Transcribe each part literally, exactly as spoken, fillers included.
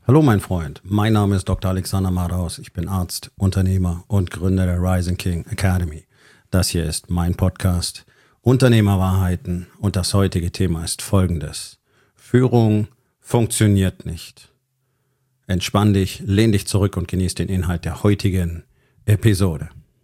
Hallo mein Freund, mein Name ist Doktor Alexander Madaus, ich bin Arzt, Unternehmer und Gründer der Rising King Academy. Das hier ist mein Podcast Unternehmerwahrheiten und das heutige Thema ist folgendes. Führung funktioniert nicht. Entspann dich, lehn dich zurück und genieß den Inhalt der heutigen Episode.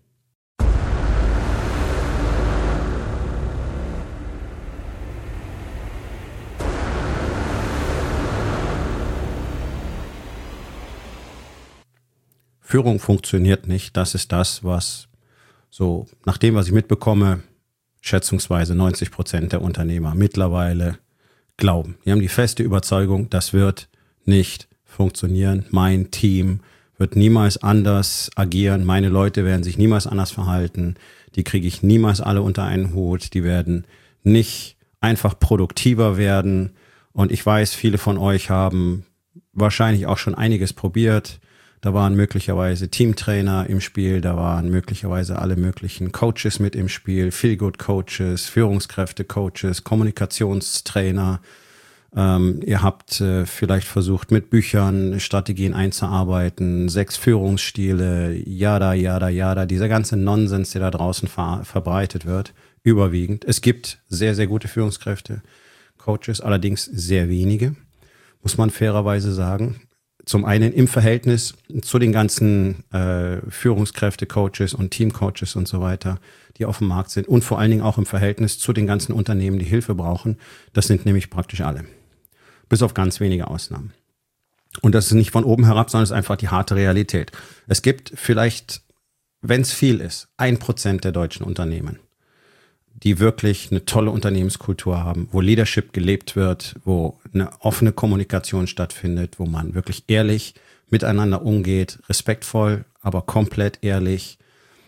Führung funktioniert nicht. Das ist das, was so nach dem, was ich mitbekomme, schätzungsweise neunzig Prozent der Unternehmer mittlerweile glauben. Die haben die feste Überzeugung, das wird nicht funktionieren. Mein Team wird niemals anders agieren. Meine Leute werden sich niemals anders verhalten. Die kriege ich niemals alle unter einen Hut. Die werden nicht einfach produktiver werden. Und ich weiß, viele von euch haben wahrscheinlich auch schon einiges probiert. Da waren möglicherweise Teamtrainer im Spiel, da waren möglicherweise alle möglichen Coaches mit im Spiel, Feel-Good-Coaches, Führungskräfte-Coaches, Kommunikationstrainer. Ähm, ihr habt äh, vielleicht versucht, mit Büchern Strategien einzuarbeiten, sechs Führungsstile, yada, yada, yada, dieser ganze Nonsens, der da draußen ver- verbreitet wird, überwiegend. Es gibt sehr, sehr gute Führungskräfte, Coaches, allerdings sehr wenige, muss man fairerweise sagen. Zum einen im Verhältnis zu den ganzen äh, Führungskräfte, Coaches und Teamcoaches und so weiter, die auf dem Markt sind und vor allen Dingen auch im Verhältnis zu den ganzen Unternehmen, die Hilfe brauchen. Das sind nämlich praktisch alle, bis auf ganz wenige Ausnahmen. Und das ist nicht von oben herab, sondern es ist einfach die harte Realität. Es gibt vielleicht, wenn es viel ist, ein Prozent der deutschen Unternehmen, die wirklich eine tolle Unternehmenskultur haben, wo Leadership gelebt wird, wo eine offene Kommunikation stattfindet, wo man wirklich ehrlich miteinander umgeht, respektvoll, aber komplett ehrlich,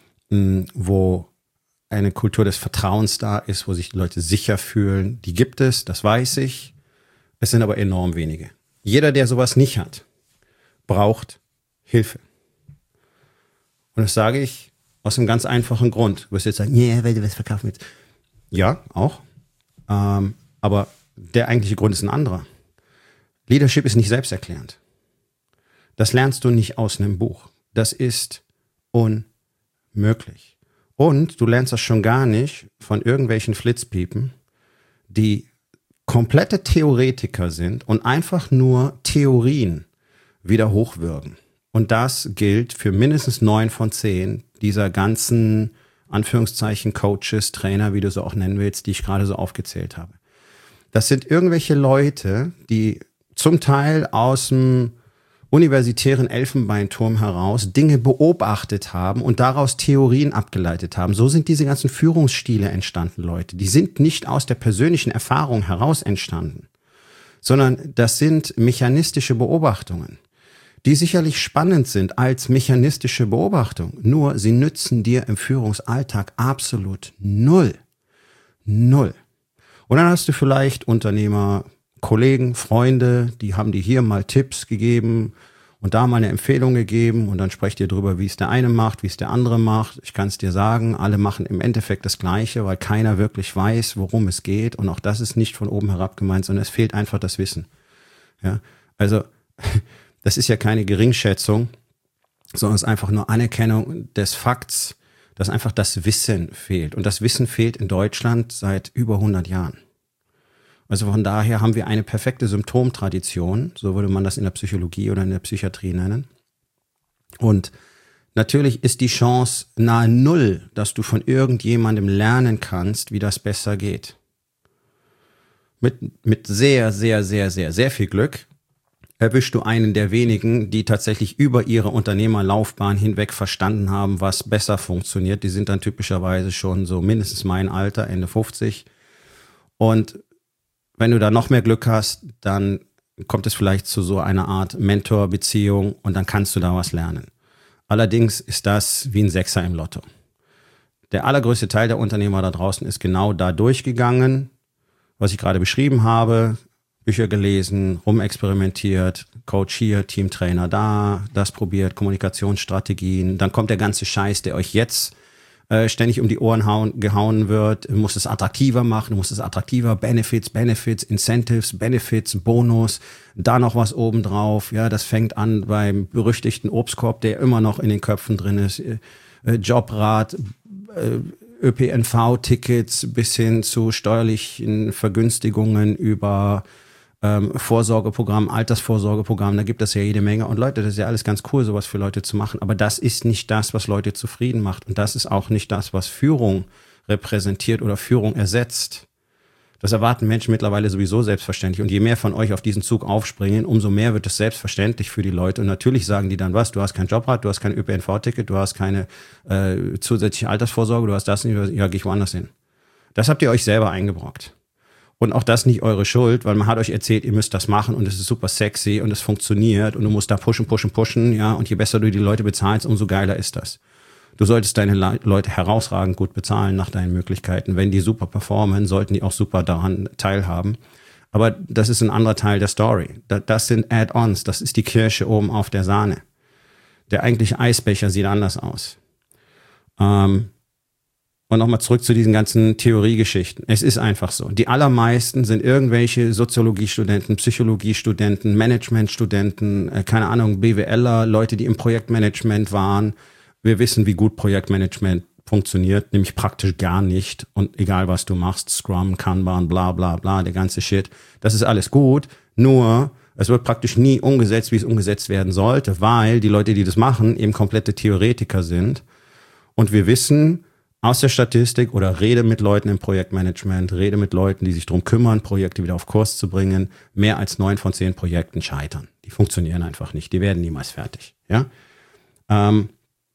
wo eine Kultur des Vertrauens da ist, wo sich die Leute sicher fühlen. Die gibt es, das weiß ich. Es sind aber enorm wenige. Jeder, der sowas nicht hat, braucht Hilfe. Und das sage ich aus einem ganz einfachen Grund. Du wirst jetzt sagen, ja, yeah, weil du was verkaufen willst. Ja, auch. Ähm, aber der eigentliche Grund ist ein anderer. Leadership ist nicht selbsterklärend. Das lernst du nicht aus einem Buch. Das ist unmöglich. Und du lernst das schon gar nicht von irgendwelchen Flitzpiepen, die komplette Theoretiker sind und einfach nur Theorien wieder hochwürgen. Und das gilt für mindestens neun von zehn dieser ganzen, Anführungszeichen, Coaches, Trainer, wie du so auch nennen willst, die ich gerade so aufgezählt habe. Das sind irgendwelche Leute, die zum Teil aus dem universitären Elfenbeinturm heraus Dinge beobachtet haben und daraus Theorien abgeleitet haben. So sind diese ganzen Führungsstile entstanden, Leute. Die sind nicht aus der persönlichen Erfahrung heraus entstanden, sondern das sind mechanistische Beobachtungen, die sicherlich spannend sind als mechanistische Beobachtung, nur sie nützen dir im Führungsalltag absolut null. Null. Und dann hast du vielleicht Unternehmer, Kollegen, Freunde, die haben dir hier mal Tipps gegeben und da mal eine Empfehlung gegeben und dann sprecht ihr drüber, wie es der eine macht, wie es der andere macht. Ich kann es dir sagen, alle machen im Endeffekt das Gleiche, weil keiner wirklich weiß, worum es geht und auch das ist nicht von oben herab gemeint, sondern es fehlt einfach das Wissen. Ja, also das ist ja keine Geringschätzung, sondern es ist einfach nur Anerkennung des Fakts, dass einfach das Wissen fehlt. Und das Wissen fehlt in Deutschland seit über hundert Jahren. Also von daher haben wir eine perfekte Symptomtradition, so würde man das in der Psychologie oder in der Psychiatrie nennen. Und natürlich ist die Chance nahe null, dass du von irgendjemandem lernen kannst, wie das besser geht. Mit, mit sehr, sehr, sehr, sehr, sehr viel Glück erwischst du einen der wenigen, die tatsächlich über ihre Unternehmerlaufbahn hinweg verstanden haben, was besser funktioniert. Die sind dann typischerweise schon so mindestens mein Alter, Ende fünfzig. Und wenn du da noch mehr Glück hast, dann kommt es vielleicht zu so einer Art Mentorbeziehung und dann kannst du da was lernen. Allerdings ist das wie ein Sechser im Lotto. Der allergrößte Teil der Unternehmer da draußen ist genau da durchgegangen, was ich gerade beschrieben habe. Bücher gelesen, rumexperimentiert, Coach hier, Teamtrainer da, das probiert, Kommunikationsstrategien. Dann kommt der ganze Scheiß, der euch jetzt äh, ständig um die Ohren hauen, gehauen wird. Du musst es attraktiver machen, du musst es attraktiver, Benefits, Benefits, Incentives, Benefits, Bonus, da noch was obendrauf. Ja, das fängt an beim berüchtigten Obstkorb, der immer noch in den Köpfen drin ist. Äh, Jobrat, äh, Ö P N V-Tickets bis hin zu steuerlichen Vergünstigungen über ähm, Vorsorgeprogramm, Altersvorsorgeprogramm, da gibt es ja jede Menge. Und Leute, das ist ja alles ganz cool, sowas für Leute zu machen. Aber das ist nicht das, was Leute zufrieden macht. Und das ist auch nicht das, was Führung repräsentiert oder Führung ersetzt. Das erwarten Menschen mittlerweile sowieso selbstverständlich. Und je mehr von euch auf diesen Zug aufspringen, umso mehr wird es selbstverständlich für die Leute. Und natürlich sagen die dann was, du hast kein Jobrat, du hast kein Ö P N V-Ticket, du hast keine äh, zusätzliche Altersvorsorge, du hast das nicht, ja, geh ich woanders hin. Das habt ihr euch selber eingebrockt. Und auch das nicht eure Schuld, weil man hat euch erzählt, ihr müsst das machen und es ist super sexy und es funktioniert und du musst da pushen, pushen, pushen, ja. Und je besser du die Leute bezahlst, umso geiler ist das. Du solltest deine Le- Leute herausragend gut bezahlen nach deinen Möglichkeiten. Wenn die super performen, sollten die auch super daran teilhaben. Aber das ist ein anderer Teil der Story. Das sind Add-ons, das ist die Kirsche oben auf der Sahne. Der eigentliche Eisbecher sieht anders aus. Ähm, und nochmal zurück zu diesen ganzen Theoriegeschichten. Es ist einfach so. Die allermeisten sind irgendwelche Soziologiestudenten, Psychologiestudenten, Managementstudenten, äh, keine Ahnung, BWLer, Leute, die im Projektmanagement waren. Wir wissen, wie gut Projektmanagement funktioniert, nämlich praktisch gar nicht. Und egal, was du machst, Scrum, Kanban, bla bla bla, der ganze Shit, das ist alles gut. Nur, es wird praktisch nie umgesetzt, wie es umgesetzt werden sollte, weil die Leute, die das machen, eben komplette Theoretiker sind. Und wir wissen aus der Statistik oder rede mit Leuten im Projektmanagement, rede mit Leuten, die sich darum kümmern, Projekte wieder auf Kurs zu bringen, mehr als neun von zehn Projekten scheitern. Die funktionieren einfach nicht, die werden niemals fertig. Ja. Ähm,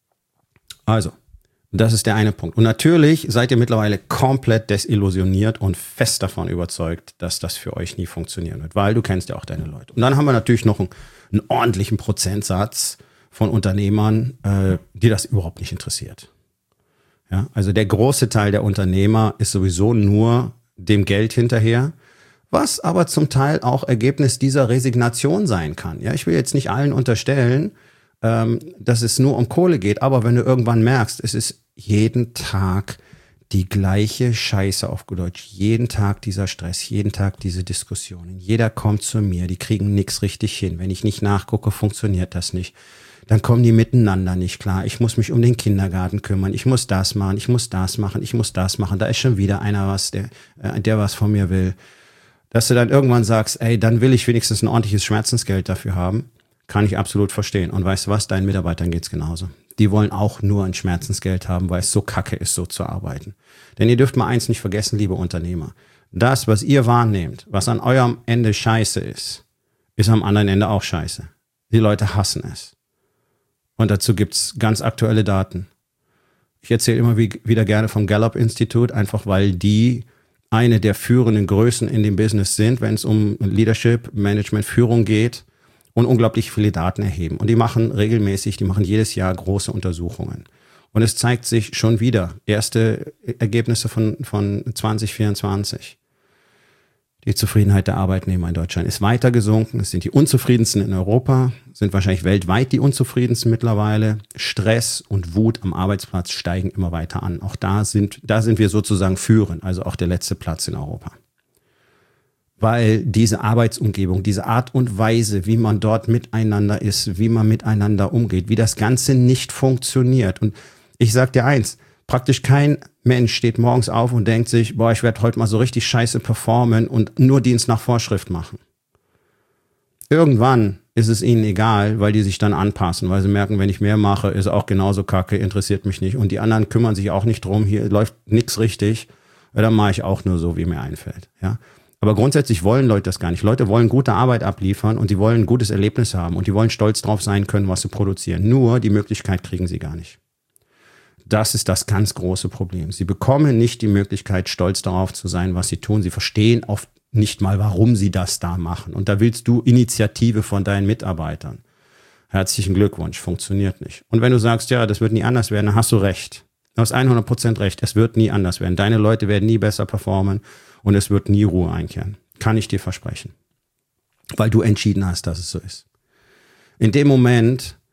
Also, das ist der eine Punkt. Und natürlich seid ihr mittlerweile komplett desillusioniert und fest davon überzeugt, dass das für euch nie funktionieren wird, weil du kennst ja auch deine Leute. Und dann haben wir natürlich noch einen, einen ordentlichen Prozentsatz von Unternehmern, äh, die das überhaupt nicht interessiert. Ja, also der große Teil der Unternehmer ist sowieso nur dem Geld hinterher, was aber zum Teil auch Ergebnis dieser Resignation sein kann. Ja, ich will jetzt nicht allen unterstellen, dass es nur um Kohle geht, aber wenn du irgendwann merkst, es ist jeden Tag die gleiche Scheiße auf gut Deutsch, jeden Tag dieser Stress, jeden Tag diese Diskussionen, jeder kommt zu mir, die kriegen nichts richtig hin, wenn ich nicht nachgucke, funktioniert das nicht, dann kommen die miteinander nicht klar, ich muss mich um den Kindergarten kümmern, ich muss das machen, ich muss das machen, ich muss das machen, da ist schon wieder einer was, der, der was von mir will, dass du dann irgendwann sagst, ey, dann will ich wenigstens ein ordentliches Schmerzensgeld dafür haben. Kann ich absolut verstehen. Und weißt du was, deinen Mitarbeitern geht's genauso. Die wollen auch nur ein Schmerzensgeld haben, weil es so kacke ist, so zu arbeiten. Denn ihr dürft mal eins nicht vergessen, liebe Unternehmer. Das, was ihr wahrnehmt, was an eurem Ende scheiße ist, ist am anderen Ende auch scheiße. Die Leute hassen es. Und dazu gibt's ganz aktuelle Daten. Ich erzähle immer wieder gerne vom Gallup-Institut, einfach weil die eine der führenden Größen in dem Business sind, wenn es um Leadership, Management, Führung geht. Und unglaublich viele Daten erheben. Und die machen regelmäßig, die machen jedes Jahr große Untersuchungen. Und es zeigt sich schon wieder, erste Ergebnisse von, von zwanzig vierundzwanzig. Die Zufriedenheit der Arbeitnehmer in Deutschland ist weiter gesunken. Es sind die unzufriedensten in Europa, sind wahrscheinlich weltweit die unzufriedensten mittlerweile. Stress und Wut am Arbeitsplatz steigen immer weiter an. Auch da sind, da sind wir sozusagen führend, also auch der letzte Platz in Europa. Weil diese Arbeitsumgebung, diese Art und Weise, wie man dort miteinander ist, wie man miteinander umgeht, wie das Ganze nicht funktioniert. Und ich sag dir eins, praktisch kein Mensch steht morgens auf und denkt sich, boah, ich werde heute mal so richtig scheiße performen und nur Dienst nach Vorschrift machen. Irgendwann ist es ihnen egal, weil die sich dann anpassen, weil sie merken, wenn ich mehr mache, ist auch genauso kacke, interessiert mich nicht. Und die anderen kümmern sich auch nicht drum, hier läuft nichts richtig, dann mache ich auch nur so, wie mir einfällt, ja. Aber grundsätzlich wollen Leute das gar nicht. Leute wollen gute Arbeit abliefern und die wollen ein gutes Erlebnis haben und die wollen stolz drauf sein können, was sie produzieren. Nur die Möglichkeit kriegen sie gar nicht. Das ist das ganz große Problem. Sie bekommen nicht die Möglichkeit, stolz darauf zu sein, was sie tun. Sie verstehen oft nicht mal, warum sie das da machen. Und da willst du Initiative von deinen Mitarbeitern. Herzlichen Glückwunsch, funktioniert nicht. Und wenn du sagst, ja, das wird nie anders werden, dann hast du recht. Du hast hundert Prozent recht, es wird nie anders werden. Deine Leute werden nie besser performen. Und es wird nie Ruhe einkehren. Kann ich dir versprechen. Weil du entschieden hast, dass es so ist. In dem Moment,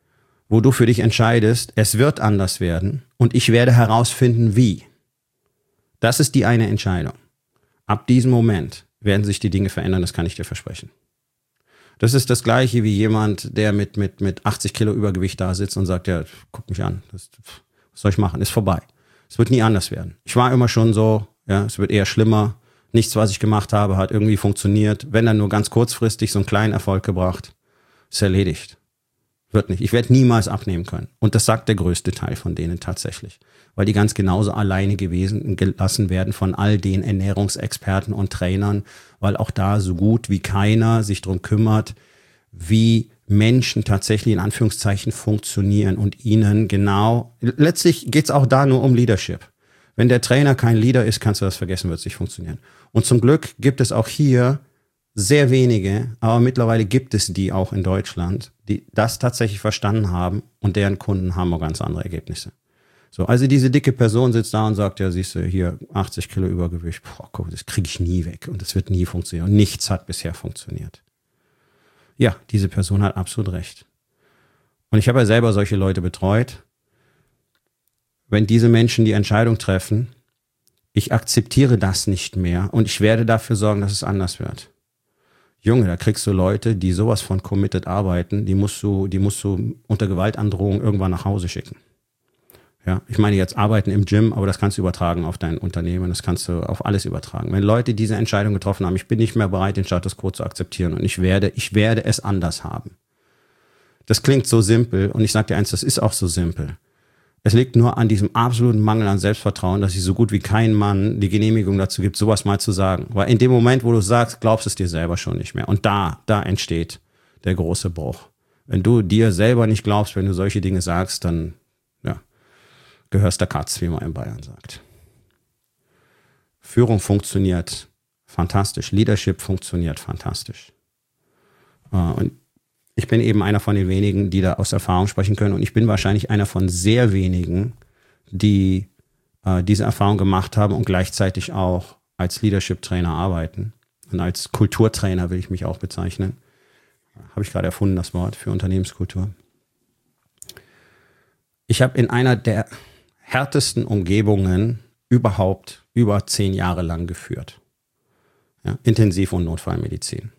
wo du für dich entscheidest, es wird anders werden und ich werde herausfinden, wie. Das ist die eine Entscheidung. Ab diesem Moment werden sich die Dinge verändern, das kann ich dir versprechen. Das ist das Gleiche wie jemand, der mit, mit, mit achtzig Kilo Übergewicht da sitzt und sagt, ja, guck mich an, das, was soll ich machen, ist vorbei. Es wird nie anders werden. Ich war immer schon so, ja, es wird eher schlimmer. Nichts, was ich gemacht habe, hat irgendwie funktioniert. Wenn dann nur ganz kurzfristig so einen kleinen Erfolg gebracht, ist erledigt. Wird nicht. Ich werde niemals abnehmen können. Und das sagt der größte Teil von denen tatsächlich. Weil die ganz genauso alleine gewesen gelassen werden von all den Ernährungsexperten und Trainern, weil auch da so gut wie keiner sich darum kümmert, wie Menschen tatsächlich in Anführungszeichen funktionieren und ihnen genau, letztlich geht es auch da nur um Leadership. Wenn der Trainer kein Leader ist, kannst du das vergessen, wird es nicht funktionieren. Und zum Glück gibt es auch hier sehr wenige, aber mittlerweile gibt es die auch in Deutschland, die das tatsächlich verstanden haben und deren Kunden haben auch ganz andere Ergebnisse. So, also diese dicke Person sitzt da und sagt, ja, siehst du, hier achtzig Kilo Übergewicht, boah, guck, das kriege ich nie weg und das wird nie funktionieren. Und nichts hat bisher funktioniert. Ja, diese Person hat absolut recht. Und ich habe ja selber solche Leute betreut. Wenn diese Menschen die Entscheidung treffen, ich akzeptiere das nicht mehr und ich werde dafür sorgen, dass es anders wird. Junge, da kriegst du Leute, die sowas von committed arbeiten, die musst du, die musst du unter Gewaltandrohung irgendwann nach Hause schicken. Ja, ich meine jetzt arbeiten im Gym, aber das kannst du übertragen auf dein Unternehmen, das kannst du auf alles übertragen. Wenn Leute diese Entscheidung getroffen haben, ich bin nicht mehr bereit, den Status quo zu akzeptieren und ich werde, ich werde es anders haben. Das klingt so simpel und ich sage dir eins, das ist auch so simpel. Es liegt nur an diesem absoluten Mangel an Selbstvertrauen, dass sich so gut wie kein Mann die Genehmigung dazu gibt, sowas mal zu sagen. Weil in dem Moment, wo du sagst, glaubst du es dir selber schon nicht mehr. Und da, da entsteht der große Bruch. Wenn du dir selber nicht glaubst, wenn du solche Dinge sagst, dann ja, gehörst der Katz, wie man in Bayern sagt. Führung funktioniert fantastisch. Leadership funktioniert fantastisch. Und ich bin eben einer von den wenigen, die da aus Erfahrung sprechen können. Und ich bin wahrscheinlich einer von sehr wenigen, die äh, diese Erfahrung gemacht haben und gleichzeitig auch als Leadership-Trainer arbeiten. Und als Kulturtrainer will ich mich auch bezeichnen. Habe ich gerade erfunden, das Wort für Unternehmenskultur. Ich habe in einer der härtesten Umgebungen überhaupt über zehn Jahre lang geführt. Ja, Intensiv- und Notfallmedizin.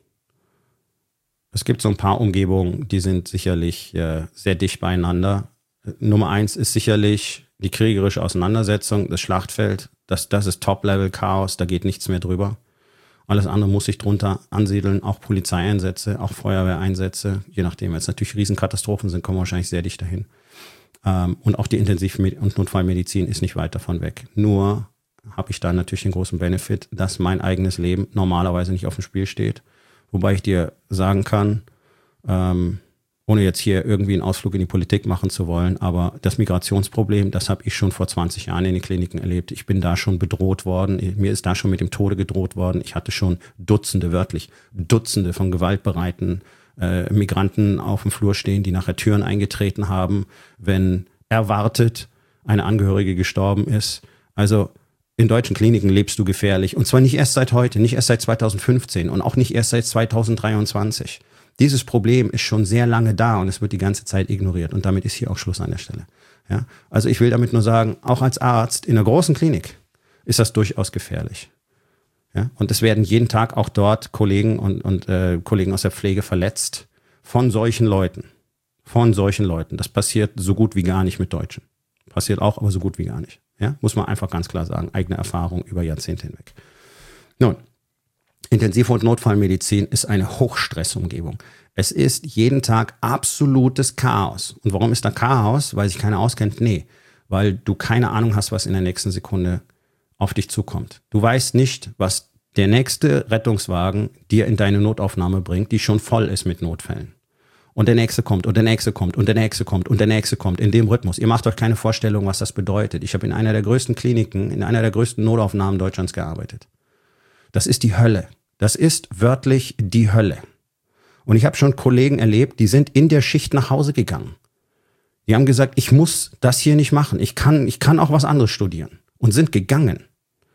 Es gibt so ein paar Umgebungen, die sind sicherlich äh, sehr dicht beieinander. Nummer eins ist sicherlich die kriegerische Auseinandersetzung, das Schlachtfeld. Das, das ist Top-Level-Chaos, da geht nichts mehr drüber. Alles andere muss sich drunter ansiedeln, auch Polizeieinsätze, auch Feuerwehreinsätze. Je nachdem, wenn es natürlich Riesenkatastrophen sind, kommen wir wahrscheinlich sehr dicht dahin. Ähm, und auch die Intensiv- und Notfallmedizin ist nicht weit davon weg. Nur habe ich da natürlich den großen Benefit, dass mein eigenes Leben normalerweise nicht auf dem Spiel steht. Wobei ich dir sagen kann, ähm, ohne jetzt hier irgendwie einen Ausflug in die Politik machen zu wollen, aber das Migrationsproblem, das habe ich schon vor zwanzig Jahren in den Kliniken erlebt. Ich bin da schon bedroht worden. Mir ist da schon mit dem Tode gedroht worden. Ich hatte schon Dutzende, wörtlich Dutzende von gewaltbereiten äh, Migranten auf dem Flur stehen, die nachher Türen eingetreten haben, wenn erwartet eine Angehörige gestorben ist. Also in deutschen Kliniken lebst du gefährlich. Und zwar nicht erst seit heute, nicht erst seit zweitausendfünfzehn und auch nicht erst seit zweitausenddreiundzwanzig. Dieses Problem ist schon sehr lange da und es wird die ganze Zeit ignoriert. Und damit ist hier auch Schluss an der Stelle. Ja? Also ich will damit nur sagen, auch als Arzt in einer großen Klinik ist das durchaus gefährlich. Ja? Und es werden jeden Tag auch dort Kollegen und, und äh, Kollegen aus der Pflege verletzt von solchen Leuten. Von solchen Leuten. Das passiert so gut wie gar nicht mit Deutschen. Passiert auch, aber so gut wie gar nicht. Ja, muss man einfach ganz klar sagen. Eigene Erfahrung über Jahrzehnte hinweg. Nun, Intensiv- und Notfallmedizin ist eine Hochstressumgebung. Es ist jeden Tag absolutes Chaos. Und warum ist da Chaos? Weil sich keiner auskennt? Nee, weil du keine Ahnung hast, was in der nächsten Sekunde auf dich zukommt. Du weißt nicht, was der nächste Rettungswagen dir in deine Notaufnahme bringt, die schon voll ist mit Notfällen. Und der nächste kommt und der nächste kommt und der nächste kommt und der nächste kommt in dem Rhythmus. Ihr macht euch keine Vorstellung, was das bedeutet. Ich habe in einer der größten Kliniken, in einer der größten Notaufnahmen Deutschlands gearbeitet. Das ist die Hölle. Das ist wörtlich die Hölle. Und ich habe schon Kollegen erlebt, die sind in der Schicht nach Hause gegangen. Die haben gesagt, ich muss das hier nicht machen. Ich kann, ich kann auch was anderes studieren. Und sind gegangen.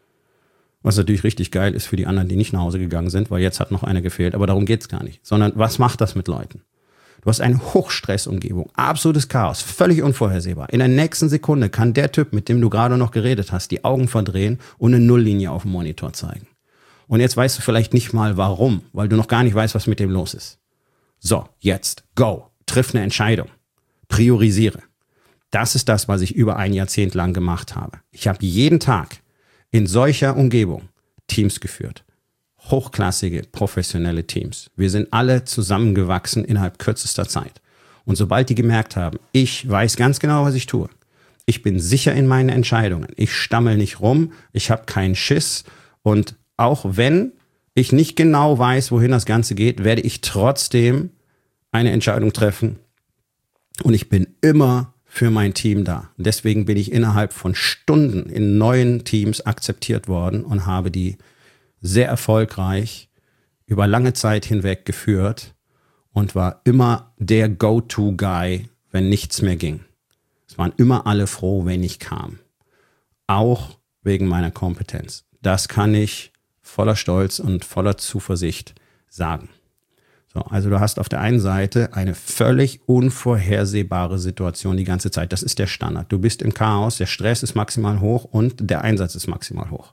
Was natürlich richtig geil ist für die anderen, die nicht nach Hause gegangen sind, weil jetzt hat noch einer gefehlt. Aber darum geht's gar nicht. Sondern was macht das mit Leuten? Du Du hast eine Hochstressumgebung, absolutes Chaos, völlig unvorhersehbar. In der nächsten Sekunde kann der Typ, mit dem du gerade noch geredet hast, die Augen verdrehen und eine Nulllinie auf dem Monitor zeigen. Und jetzt weißt du vielleicht nicht mal warum, weil du noch gar nicht weißt, was mit dem los ist. So, jetzt, go, triff eine Entscheidung, priorisiere. Das ist das, was ich über ein Jahrzehnt lang gemacht habe. Ich habe jeden Tag in solcher Umgebung Teams geführt. Hochklassige, professionelle Teams. Wir sind alle zusammengewachsen innerhalb kürzester Zeit. Und sobald die gemerkt haben, ich weiß ganz genau, was ich tue. Ich bin sicher in meinen Entscheidungen. Ich stammel nicht rum. Ich habe keinen Schiss. Und auch wenn ich nicht genau weiß, wohin das Ganze geht, werde ich trotzdem eine Entscheidung treffen. Und ich bin immer für mein Team da. Deswegen bin ich innerhalb von Stunden in neuen Teams akzeptiert worden und habe die sehr erfolgreich über lange Zeit hinweg geführt und war immer der Go-To-Guy, wenn nichts mehr ging. Es waren immer alle froh, wenn ich kam. Auch wegen meiner Kompetenz. Das kann ich voller Stolz und voller Zuversicht sagen. So, also du hast auf der einen Seite eine völlig unvorhersehbare Situation die ganze Zeit. Das ist der Standard. Du bist im Chaos, der Stress ist maximal hoch und der Einsatz ist maximal hoch.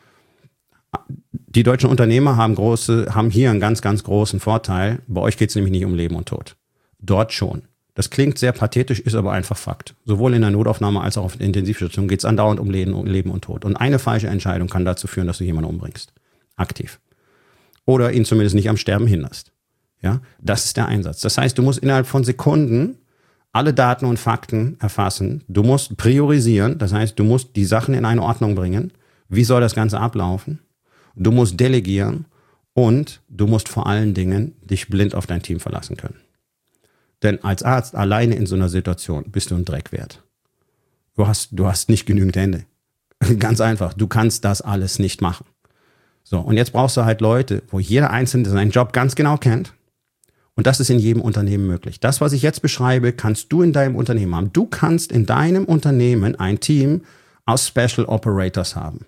Die deutschen Unternehmer haben große, haben hier einen ganz, ganz großen Vorteil. Bei euch geht es nämlich nicht um Leben und Tod. Dort schon. Das klingt sehr pathetisch, ist aber einfach Fakt. Sowohl in der Notaufnahme als auch auf der Intensivstation geht es andauernd um Leben, um Leben und Tod. Und eine falsche Entscheidung kann dazu führen, dass du jemanden umbringst. Aktiv. Oder ihn zumindest nicht am Sterben hinderst. Ja, das ist der Einsatz. Das heißt, du musst innerhalb von Sekunden alle Daten und Fakten erfassen. Du musst priorisieren. Das heißt, du musst die Sachen in eine Ordnung bringen. Wie soll das Ganze ablaufen? Du musst delegieren und du musst vor allen Dingen dich blind auf dein Team verlassen können. Denn als Arzt alleine in so einer Situation bist du ein Dreck wert. Du hast, du hast nicht genügend Hände. Ganz einfach, du kannst das alles nicht machen. So, und jetzt brauchst du halt Leute, wo jeder Einzelne seinen Job ganz genau kennt. Und das ist in jedem Unternehmen möglich. Das, was ich jetzt beschreibe, kannst du in deinem Unternehmen haben. Du kannst in deinem Unternehmen ein Team aus Special Operators haben.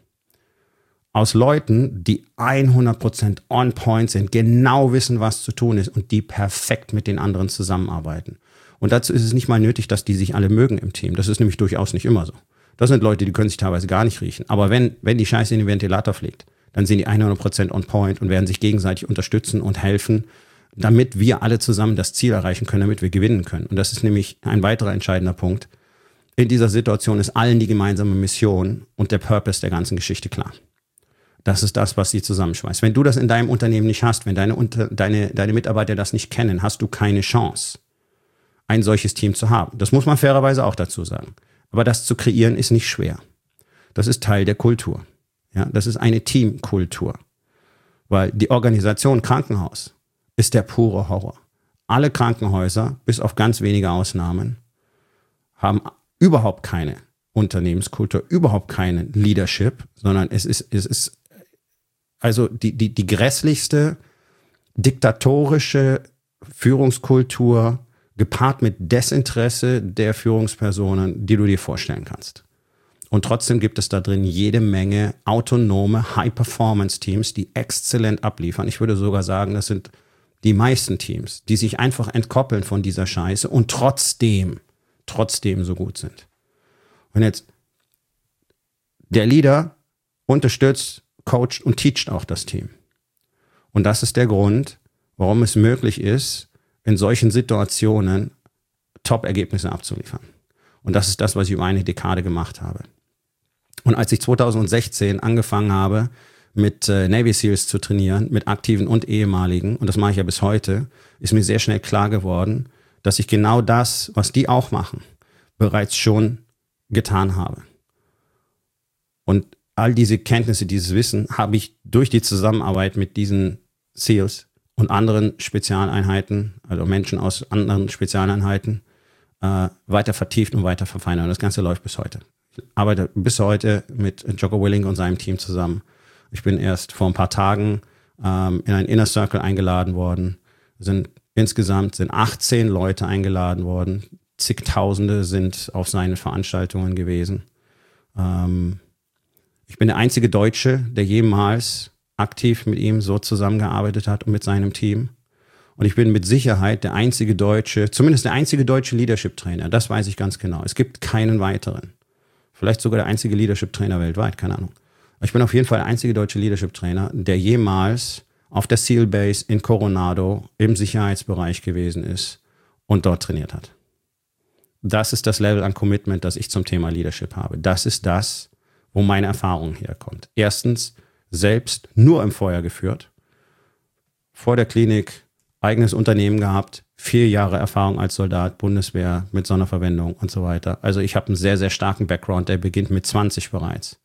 Aus Leuten, die hundert Prozent on point sind, genau wissen, was zu tun ist und die perfekt mit den anderen zusammenarbeiten. Und dazu ist es nicht mal nötig, dass die sich alle mögen im Team. Das ist nämlich durchaus nicht immer so. Das sind Leute, die können sich teilweise gar nicht riechen. Aber wenn, wenn die Scheiße in den Ventilator fliegt, dann sind die hundert Prozent on point und werden sich gegenseitig unterstützen und helfen, damit wir alle zusammen das Ziel erreichen können, damit wir gewinnen können. Und das ist nämlich ein weiterer entscheidender Punkt. In dieser Situation ist allen die gemeinsame Mission und der Purpose der ganzen Geschichte klar. Das ist das, was sie zusammenschweißt. Wenn du das in deinem Unternehmen nicht hast, wenn deine, deine, deine Mitarbeiter das nicht kennen, hast du keine Chance, ein solches Team zu haben. Das muss man fairerweise auch dazu sagen. Aber das zu kreieren ist nicht schwer. Das ist Teil der Kultur. Ja, das ist eine Teamkultur. Weil die Organisation Krankenhaus ist der pure Horror. Alle Krankenhäuser, bis auf ganz wenige Ausnahmen, haben überhaupt keine Unternehmenskultur, überhaupt keine Leadership, sondern es ist, es ist also die, die, die grässlichste diktatorische Führungskultur gepaart mit Desinteresse der Führungspersonen, die du dir vorstellen kannst. Und trotzdem gibt es da drin jede Menge autonome High-Performance-Teams, die exzellent abliefern. Ich würde sogar sagen, das sind die meisten Teams, die sich einfach entkoppeln von dieser Scheiße und trotzdem, trotzdem so gut sind. Und jetzt, der Leader unterstützt, coacht und teacht auch das Team. Und das ist der Grund, warum es möglich ist, in solchen Situationen Top-Ergebnisse abzuliefern. Und das ist das, was ich über eine Dekade gemacht habe. Und als ich zweitausendsechzehn angefangen habe, mit äh, Navy Seals zu trainieren, mit aktiven und ehemaligen, und das mache ich ja bis heute, ist mir sehr schnell klar geworden, dass ich genau das, was die auch machen, bereits schon getan habe. Und all diese Kenntnisse, dieses Wissen habe ich durch die Zusammenarbeit mit diesen SEALs und anderen Spezialeinheiten, also Menschen aus anderen Spezialeinheiten, äh, weiter vertieft und weiter verfeinert. Und das Ganze läuft bis heute. Ich arbeite bis heute mit Jocko Willink und seinem Team zusammen. Ich bin erst vor ein paar Tagen ähm, in einen Inner Circle eingeladen worden. Sind, insgesamt sind achtzehn Leute eingeladen worden. Zigtausende sind auf seine Veranstaltungen gewesen. Ähm, ich bin der einzige Deutsche, der jemals aktiv mit ihm so zusammengearbeitet hat und mit seinem Team. Und ich bin mit Sicherheit der einzige deutsche, zumindest der einzige deutsche Leadership-Trainer. Das weiß ich ganz genau. Es gibt keinen weiteren. Vielleicht sogar der einzige Leadership-Trainer weltweit, keine Ahnung. Ich bin auf jeden Fall der einzige deutsche Leadership-Trainer, der jemals auf der SEAL Base in Coronado im Sicherheitsbereich gewesen ist und dort trainiert hat. Das ist das Level an Commitment, das ich zum Thema Leadership habe. Das ist das, wo meine Erfahrung herkommt. Erstens, selbst nur im Feuer geführt, vor der Klinik, eigenes Unternehmen gehabt, vier Jahre Erfahrung als Soldat, Bundeswehr mit Sonderverwendung und so weiter. Also ich habe einen sehr, sehr starken Background, der beginnt mit zwanzig bereits.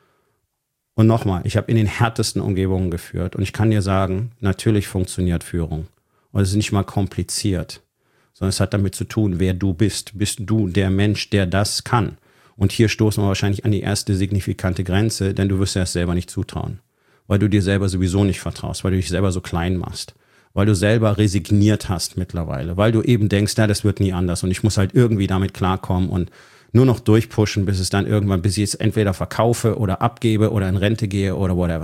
Und nochmal, ich habe in den härtesten Umgebungen geführt und ich kann dir sagen, natürlich funktioniert Führung. Und es ist nicht mal kompliziert, sondern es hat damit zu tun, wer du bist. Bist du der Mensch, der das kann? Und hier stoßen wir wahrscheinlich an die erste signifikante Grenze, denn du wirst dir das selber nicht zutrauen, weil du dir selber sowieso nicht vertraust, weil du dich selber so klein machst, weil du selber resigniert hast mittlerweile, weil du eben denkst, na, das wird nie anders und ich muss halt irgendwie damit klarkommen und nur noch durchpushen, bis es dann irgendwann, bis ich es entweder verkaufe oder abgebe oder in Rente gehe oder whatever.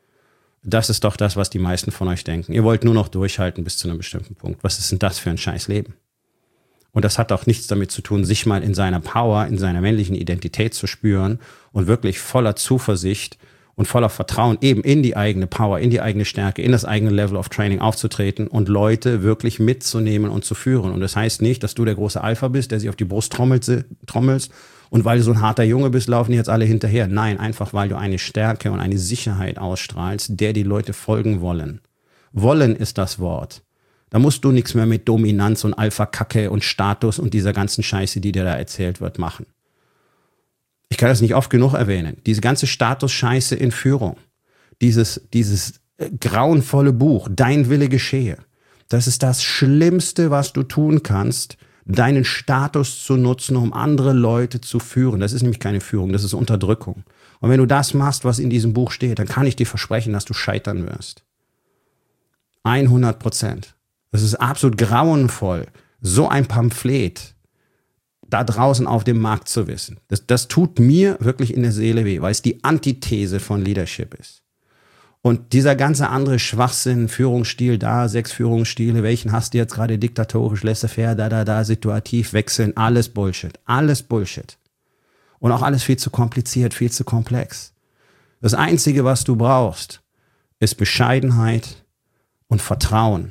Das ist doch das, was die meisten von euch denken. Ihr wollt nur noch durchhalten bis zu einem bestimmten Punkt. Was ist denn das für ein scheiß Leben? Und das hat auch nichts damit zu tun, sich mal in seiner Power, in seiner männlichen Identität zu spüren und wirklich voller Zuversicht und voller Vertrauen eben in die eigene Power, in die eigene Stärke, in das eigene Level of Training aufzutreten und Leute wirklich mitzunehmen und zu führen. Und das heißt nicht, dass du der große Alpha bist, der sich auf die Brust trommelt, trommelst und weil du so ein harter Junge bist, laufen jetzt alle hinterher. Nein, einfach weil du eine Stärke und eine Sicherheit ausstrahlst, der die Leute folgen wollen. Wollen ist das Wort. Da musst du nichts mehr mit Dominanz und Alpha-Kacke und Status und dieser ganzen Scheiße, die dir da erzählt wird, machen. Ich kann das nicht oft genug erwähnen. Diese ganze Status-Scheiße in Führung, dieses, dieses grauenvolle Buch, Dein Wille geschehe, das ist das Schlimmste, was du tun kannst, deinen Status zu nutzen, um andere Leute zu führen. Das ist nämlich keine Führung, das ist Unterdrückung. Und wenn du das machst, was in diesem Buch steht, dann kann ich dir versprechen, dass du scheitern wirst. hundert Prozent. Das ist absolut grauenvoll, so ein Pamphlet da draußen auf dem Markt zu wissen. Das, das tut mir wirklich in der Seele weh, weil es die Antithese von Leadership ist. Und dieser ganze andere Schwachsinn, Führungsstil da, sechs Führungsstile, welchen hast du jetzt gerade diktatorisch, laissez-faire, da, da, da, situativ, wechseln, alles Bullshit, alles Bullshit. Und auch alles viel zu kompliziert, viel zu komplex. Das Einzige, was du brauchst, ist Bescheidenheit und Vertrauen.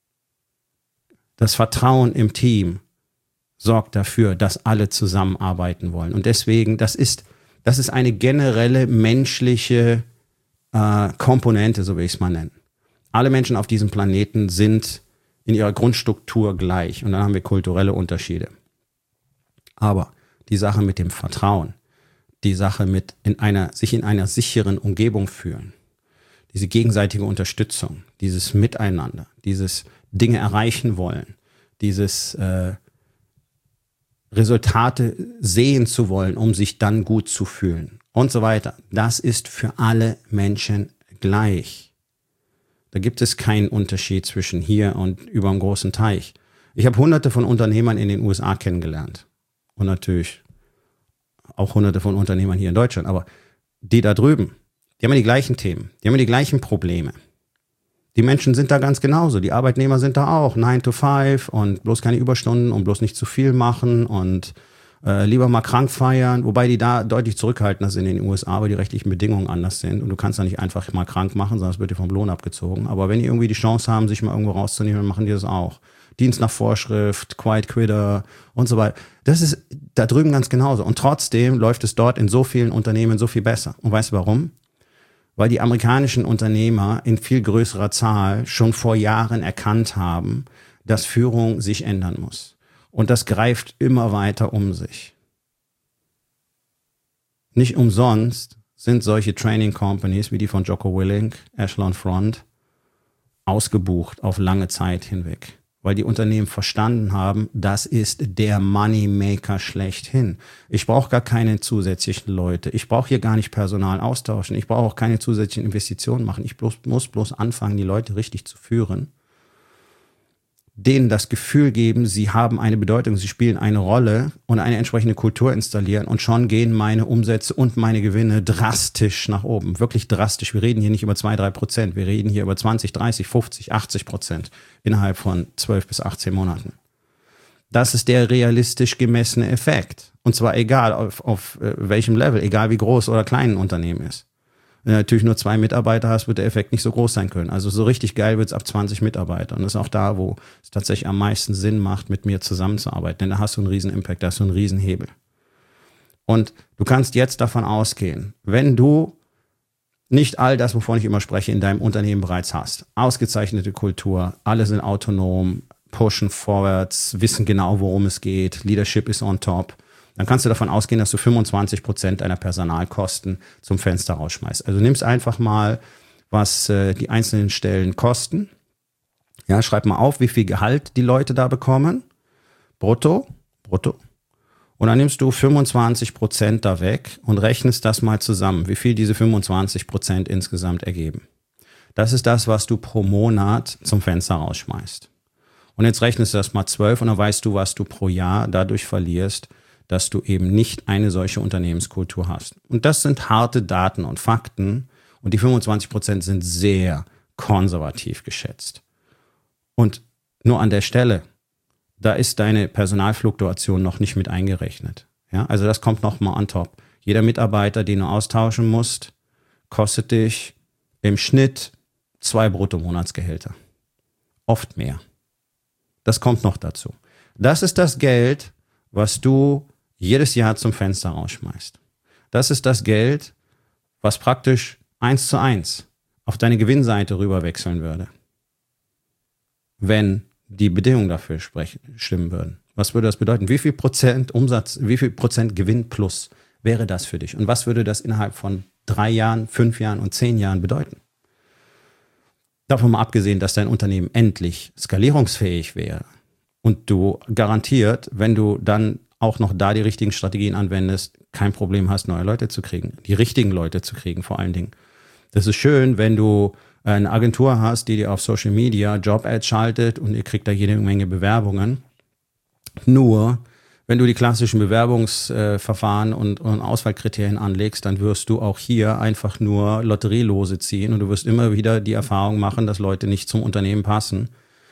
Das Vertrauen im Team sorgt dafür, dass alle zusammenarbeiten wollen. Und deswegen, das ist, das ist eine generelle menschliche äh, Komponente, so will ich es mal nennen. Alle Menschen auf diesem Planeten sind in ihrer Grundstruktur gleich. Und dann haben wir kulturelle Unterschiede. Aber die Sache mit dem Vertrauen, die Sache mit in einer, sich in einer sicheren Umgebung fühlen, diese gegenseitige Unterstützung, dieses Miteinander, dieses Dinge erreichen wollen, dieses äh, Resultate sehen zu wollen, um sich dann gut zu fühlen und so weiter. Das ist für alle Menschen gleich. Da gibt es keinen Unterschied zwischen hier und über dem großen Teich. Ich habe hunderte von Unternehmern in den U S A kennengelernt und natürlich auch hunderte von Unternehmern hier in Deutschland, aber die da drüben, die haben die gleichen Themen, die haben die gleichen Probleme. Die Menschen sind da ganz genauso, die Arbeitnehmer sind da auch, nine to five und bloß keine Überstunden und bloß nicht zu viel machen und äh, lieber mal krank feiern, wobei die da deutlich zurückhaltender sind in den U S A, weil die rechtlichen Bedingungen anders sind und du kannst da nicht einfach mal krank machen, sondern es wird dir vom Lohn abgezogen. Aber wenn die irgendwie die Chance haben, sich mal irgendwo rauszunehmen, dann machen die das auch. Dienst nach Vorschrift, Quiet Quitter und so weiter. Das ist da drüben ganz genauso. Und trotzdem läuft es dort in so vielen Unternehmen so viel besser. Und weißt du warum? Weil die amerikanischen Unternehmer in viel größerer Zahl schon vor Jahren erkannt haben, dass Führung sich ändern muss. Und das greift immer weiter um sich. Nicht umsonst sind solche Training Companies wie die von Jocko Willink, Echelon Front, ausgebucht auf lange Zeit hinweg. Weil die Unternehmen verstanden haben, das ist der Moneymaker schlechthin. Ich brauche gar keine zusätzlichen Leute. Ich brauche hier gar nicht Personal austauschen. Ich brauche auch keine zusätzlichen Investitionen machen. Ich bloß, muss bloß anfangen, die Leute richtig zu führen. denen das Gefühl geben, sie haben eine Bedeutung, sie spielen eine Rolle und eine entsprechende Kultur installieren und schon gehen meine Umsätze und meine Gewinne drastisch nach oben. Wirklich drastisch. Wir reden hier nicht über zwei, drei Prozent. Wir reden hier über zwanzig, dreißig, fünfzig, achtzig Prozent innerhalb von zwölf bis achtzehn Monaten. Das ist der realistisch gemessene Effekt. Und zwar egal auf, auf welchem Level, egal wie groß oder klein ein Unternehmen ist. Wenn du natürlich nur zwei Mitarbeiter hast, wird der Effekt nicht so groß sein können. Also so richtig geil wird es ab zwanzig Mitarbeiter. Und das ist auch da, wo es tatsächlich am meisten Sinn macht, mit mir zusammenzuarbeiten. Denn da hast du einen riesen Impact, da hast du einen riesen Hebel. Und du kannst jetzt davon ausgehen, wenn du nicht all das, wovon ich immer spreche, in deinem Unternehmen bereits hast. Ausgezeichnete Kultur, alle sind autonom, pushen vorwärts, wissen genau, worum es geht, Leadership ist on top. Dann kannst du davon ausgehen, dass du fünfundzwanzig Prozent deiner Personalkosten zum Fenster rausschmeißt. Also nimmst einfach mal, was äh, die einzelnen Stellen kosten. Ja, schreib mal auf, wie viel Gehalt die Leute da bekommen. Brutto, brutto. Und dann nimmst du fünfundzwanzig Prozent da weg und rechnest das mal zusammen, wie viel diese fünfundzwanzig Prozent insgesamt ergeben. Das ist das, was du pro Monat zum Fenster rausschmeißt. Und jetzt rechnest du das mal zwölf und dann weißt du, was du pro Jahr dadurch verlierst, dass du eben nicht eine solche Unternehmenskultur hast. Und das sind harte Daten und Fakten und die fünfundzwanzig Prozent sind sehr konservativ geschätzt. Und nur an der Stelle, da ist deine Personalfluktuation noch nicht mit eingerechnet. Ja, also das kommt noch mal on top. Jeder Mitarbeiter, den du austauschen musst, kostet dich im Schnitt zwei Bruttomonatsgehälter. Oft mehr. Das kommt noch dazu. Das ist das Geld, was du jedes Jahr zum Fenster rausschmeißt. Das ist das Geld, was praktisch eins zu eins auf deine Gewinnseite rüber wechseln würde, wenn die Bedingungen dafür sprechen, stimmen würden. Was würde das bedeuten? Wie viel Prozent Umsatz, wie viel Prozent Gewinn plus wäre das für dich? Und was würde das innerhalb von drei Jahren, fünf Jahren und zehn Jahren bedeuten? Davon mal abgesehen, dass dein Unternehmen endlich skalierungsfähig wäre und du garantiert, wenn du dann auch noch da die richtigen Strategien anwendest, kein Problem hast, neue Leute zu kriegen, die richtigen Leute zu kriegen vor allen Dingen. Das ist schön, wenn du eine Agentur hast, die dir auf Social Media Job-Ads schaltet und ihr kriegt da jede Menge Bewerbungen. Nur, wenn du die klassischen Bewerbungsverfahren und, und Auswahlkriterien anlegst, dann wirst du auch hier einfach nur Lotterielose ziehen und du wirst immer wieder die Erfahrung machen, dass Leute nicht zum Unternehmen passen,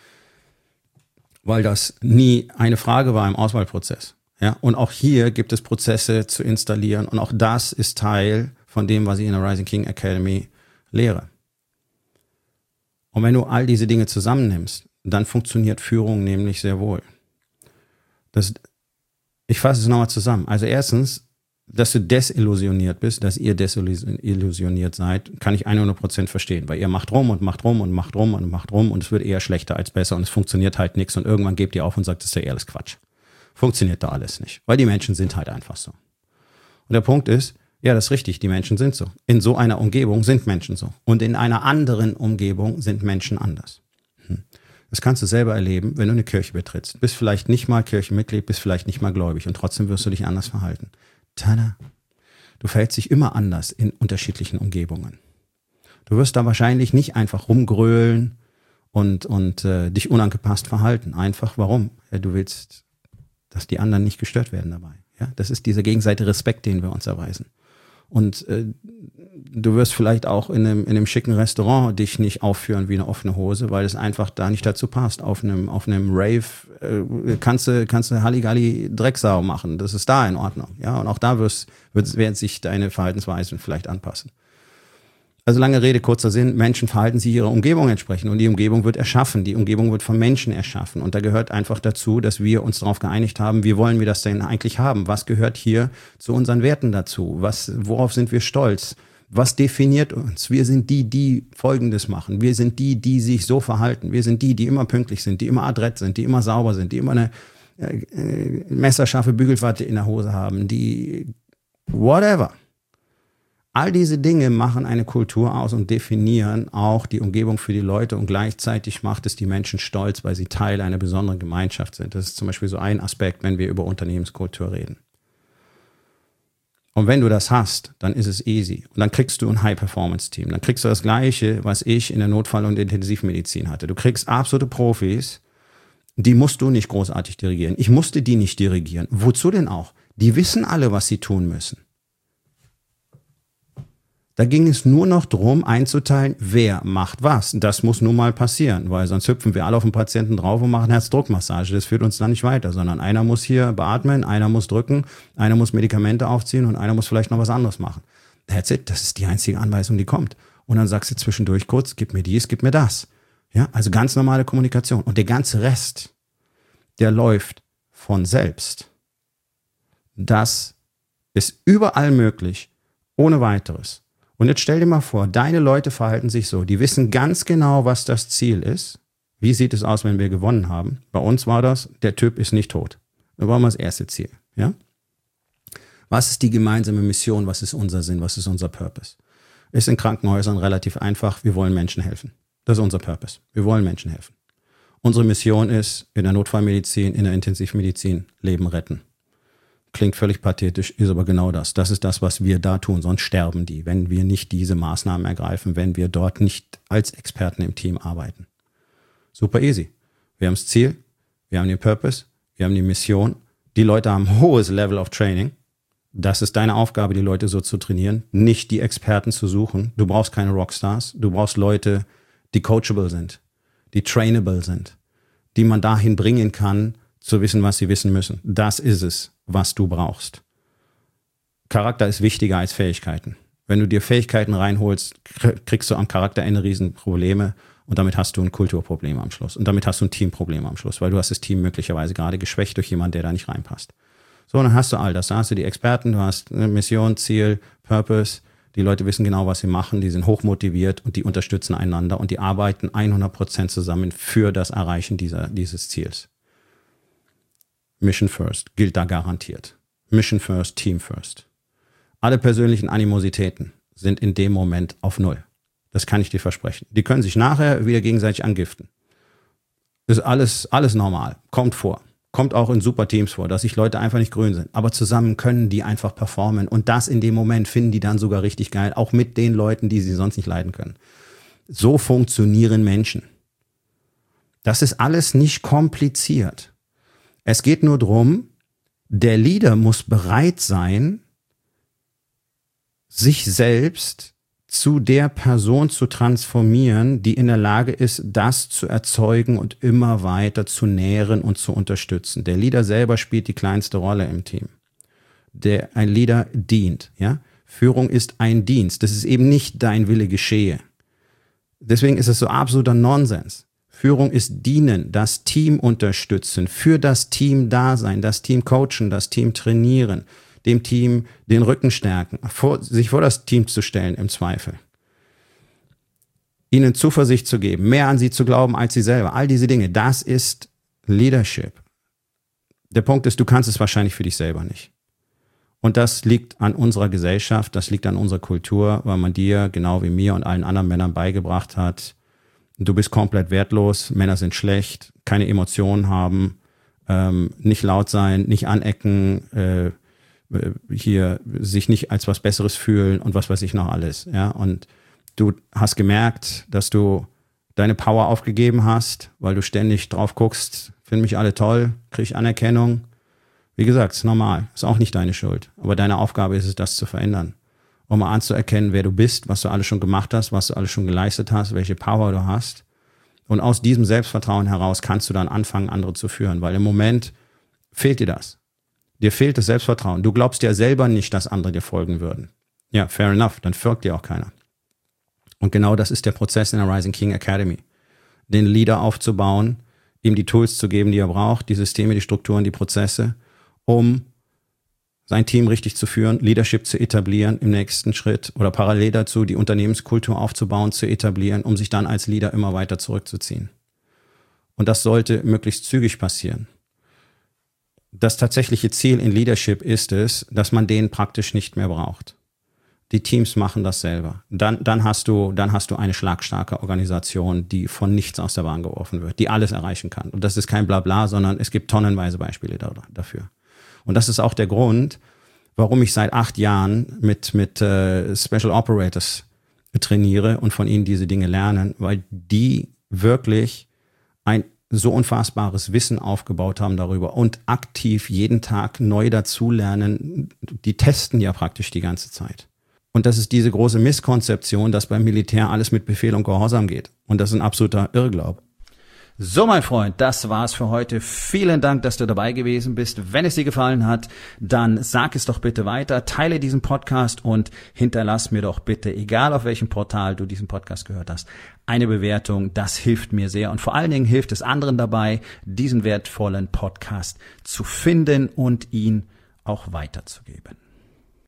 weil das nie eine Frage war im Auswahlprozess. Ja, und auch hier gibt es Prozesse zu installieren und auch das ist Teil von dem, was ich in der Rising King Academy lehre. Und wenn du all diese Dinge zusammennimmst, dann funktioniert Führung nämlich sehr wohl. Das, ich fasse es nochmal zusammen. Also erstens, dass du desillusioniert bist, dass ihr desillusioniert seid, kann ich hundert Prozent verstehen, weil ihr macht rum und macht rum und macht rum und macht rum und es wird eher schlechter als besser und es funktioniert halt nichts und irgendwann gebt ihr auf und sagt, das ist ja alles Quatsch. Funktioniert da alles nicht, weil die Menschen sind halt einfach so. Und der Punkt ist, ja, das ist richtig, die Menschen sind so. In so einer Umgebung sind Menschen so. Und in einer anderen Umgebung sind Menschen anders. Das kannst du selber erleben, wenn du eine Kirche betrittst. Bist vielleicht nicht mal Kirchenmitglied, bist vielleicht nicht mal gläubig und trotzdem wirst du dich anders verhalten. Tada! Du verhältst dich immer anders in unterschiedlichen Umgebungen. Du wirst da wahrscheinlich nicht einfach rumgrölen und, und äh, dich unangepasst verhalten. Einfach, warum? Ja, du willst, dass die anderen nicht gestört werden dabei. Ja, das ist dieser gegenseitige Respekt, den wir uns erweisen. Und äh, du wirst vielleicht auch in einem, in einem schicken Restaurant dich nicht aufführen wie eine offene Hose, weil es einfach da nicht dazu passt. Auf einem, auf einem Rave äh, kannst du, kannst du Halligalli Drecksau machen. Das ist da in Ordnung. Ja, und auch da wirst, wird, werden sich deine Verhaltensweisen vielleicht anpassen. Also lange Rede, kurzer Sinn, Menschen verhalten sich ihrer Umgebung entsprechend und die Umgebung wird erschaffen, die Umgebung wird von Menschen erschaffen und da gehört einfach dazu, dass wir uns darauf geeinigt haben, wie wollen wir das denn eigentlich haben, was gehört hier zu unseren Werten dazu, was, worauf sind wir stolz, was definiert uns, wir sind die, die Folgendes machen, wir sind die, die sich so verhalten, wir sind die, die immer pünktlich sind, die immer adrett sind, die immer sauber sind, die immer eine äh, messerscharfe Bügelwatte in der Hose haben, die whatever. All diese Dinge machen eine Kultur aus und definieren auch die Umgebung für die Leute und gleichzeitig macht es die Menschen stolz, weil sie Teil einer besonderen Gemeinschaft sind. Das ist zum Beispiel so ein Aspekt, wenn wir über Unternehmenskultur reden. Und wenn du das hast, dann ist es easy. Und dann kriegst du ein High-Performance-Team. Dann kriegst du das Gleiche, was ich in der Notfall- und Intensivmedizin hatte. Du kriegst absolute Profis, Die musst du nicht großartig dirigieren. Ich musste die nicht dirigieren. Wozu denn auch? Die wissen alle, was sie tun müssen. Da ging es nur noch darum, einzuteilen, wer macht was. Das muss nun mal passieren, weil sonst hüpfen wir alle auf den Patienten drauf und machen Herzdruckmassage. Das führt uns dann nicht weiter, sondern einer muss hier beatmen, einer muss drücken, einer muss Medikamente aufziehen und einer muss vielleicht noch was anderes machen. That's it. Das ist die einzige Anweisung, die kommt. Und dann sagst du zwischendurch kurz, gib mir dies, gib mir das. Ja, also ganz normale Kommunikation. Und der ganze Rest, der läuft von selbst. Das ist überall möglich, ohne weiteres. Und jetzt stell dir mal vor, deine Leute verhalten sich so. Die wissen ganz genau, was das Ziel ist. Wie sieht es aus, wenn wir gewonnen haben? Bei uns war das, der Typ ist nicht tot. Das war mal das erste Ziel. Ja? Was ist die gemeinsame Mission? Was ist unser Sinn? Was ist unser Purpose? Ist in Krankenhäusern relativ einfach. Wir wollen Menschen helfen. Das ist unser Purpose. Wir wollen Menschen helfen. Unsere Mission ist, in der Notfallmedizin, in der Intensivmedizin, Leben retten. Klingt völlig pathetisch, ist aber genau das. Das ist das, was wir da tun, sonst sterben die, wenn wir nicht diese Maßnahmen ergreifen, wenn wir dort nicht als Experten im Team arbeiten. Super easy. Wir haben das Ziel, wir haben den Purpose, wir haben die Mission. Die Leute haben ein hohes Level of Training. Das ist deine Aufgabe, die Leute so zu trainieren, nicht die Experten zu suchen. Du brauchst keine Rockstars, du brauchst Leute, die coachable sind, die trainable sind, die man dahin bringen kann, zu wissen, was sie wissen müssen. Das ist es, was du brauchst. Charakter ist wichtiger als Fähigkeiten. Wenn du dir Fähigkeiten reinholst, kriegst du am Charakterende Riesenprobleme und damit hast du ein Kulturproblem am Schluss. Und damit hast du ein Teamproblem am Schluss, weil du hast das Team möglicherweise gerade geschwächt durch jemanden, der da nicht reinpasst. So, dann hast du all das. Da hast du die Experten, du hast eine Mission, Ziel, Purpose. Die Leute wissen genau, was sie machen, die sind hochmotiviert und die unterstützen einander und die arbeiten hundert Prozent zusammen für das Erreichen dieser, dieses Ziels. Mission first gilt da garantiert. Mission first, Team first. Alle persönlichen Animositäten sind in dem Moment auf Null. Das kann ich dir versprechen. Die können sich nachher wieder gegenseitig angiften. Ist alles, alles normal. Kommt vor. Kommt auch in super Teams vor, dass sich Leute einfach nicht grün sind. Aber zusammen können die einfach performen. Und das in dem Moment finden die dann sogar richtig geil. Auch mit den Leuten, die sie sonst nicht leiden können. So funktionieren Menschen. Das ist alles nicht kompliziert. Es geht nur darum, der Leader muss bereit sein, sich selbst zu der Person zu transformieren, die in der Lage ist, das zu erzeugen und immer weiter zu nähren und zu unterstützen. Der Leader selber spielt die kleinste Rolle im Team. Der, ein Leader dient, ja. Führung ist ein Dienst. Das ist eben nicht dein Wille geschehe. Deswegen ist es so absoluter Nonsens. Führung ist dienen, das Team unterstützen, für das Team da sein, das Team coachen, das Team trainieren, dem Team den Rücken stärken, vor, sich vor das Team zu stellen im Zweifel. Ihnen Zuversicht zu geben, mehr an sie zu glauben als sie selber. All diese Dinge, das ist Leadership. Der Punkt ist, du kannst es wahrscheinlich für dich selber nicht. Und das liegt an unserer Gesellschaft, das liegt an unserer Kultur, weil man dir, genau wie mir und allen anderen Männern beigebracht hat, du bist komplett wertlos, Männer sind schlecht, keine Emotionen haben, ähm, nicht laut sein, nicht anecken, äh, hier sich nicht als was Besseres fühlen und was weiß ich noch alles. Ja? Und du hast gemerkt, dass du deine Power aufgegeben hast, weil du ständig drauf guckst, finden mich alle toll, kriege ich Anerkennung. Wie gesagt, ist normal, ist auch nicht deine Schuld. Aber deine Aufgabe ist es, das zu verändern. Um mal anzuerkennen, wer du bist, was du alles schon gemacht hast, was du alles schon geleistet hast, welche Power du hast. Und aus diesem Selbstvertrauen heraus kannst du dann anfangen, andere zu führen. Weil im Moment fehlt dir das. Dir fehlt das Selbstvertrauen. Du glaubst ja selber nicht, dass andere dir folgen würden. Ja, fair enough, dann folgt dir auch keiner. Und genau das ist der Prozess in der Rising King Academy. Den Leader aufzubauen, ihm die Tools zu geben, die er braucht, die Systeme, die Strukturen, die Prozesse, um sein Team richtig zu führen, Leadership zu etablieren im nächsten Schritt oder parallel dazu die Unternehmenskultur aufzubauen, zu etablieren, um sich dann als Leader immer weiter zurückzuziehen. Und das sollte möglichst zügig passieren. Das tatsächliche Ziel in Leadership ist es, dass man den praktisch nicht mehr braucht. Die Teams machen das selber. Dann, dann hast du, dann hast du eine schlagstarke Organisation, die von nichts aus der Bahn geworfen wird, die alles erreichen kann. Und das ist kein Blabla, sondern es gibt tonnenweise Beispiele da, dafür. Und das ist auch der Grund, warum ich seit acht Jahren mit, mit äh, Special Operators trainiere und von ihnen diese Dinge lernen, weil die wirklich ein so unfassbares Wissen aufgebaut haben darüber und aktiv jeden Tag neu dazulernen. Die testen ja praktisch die ganze Zeit. Und das ist diese große Misskonzeption, dass beim Militär alles mit Befehl und Gehorsam geht. Und das ist ein absoluter Irrglaube. So, mein Freund, das war's für heute. Vielen Dank, dass du dabei gewesen bist. Wenn es dir gefallen hat, dann sag es doch bitte weiter, teile diesen Podcast und hinterlass mir doch bitte, egal auf welchem Portal du diesen Podcast gehört hast, eine Bewertung. Das hilft mir sehr und vor allen Dingen hilft es anderen dabei, diesen wertvollen Podcast zu finden und ihn auch weiterzugeben.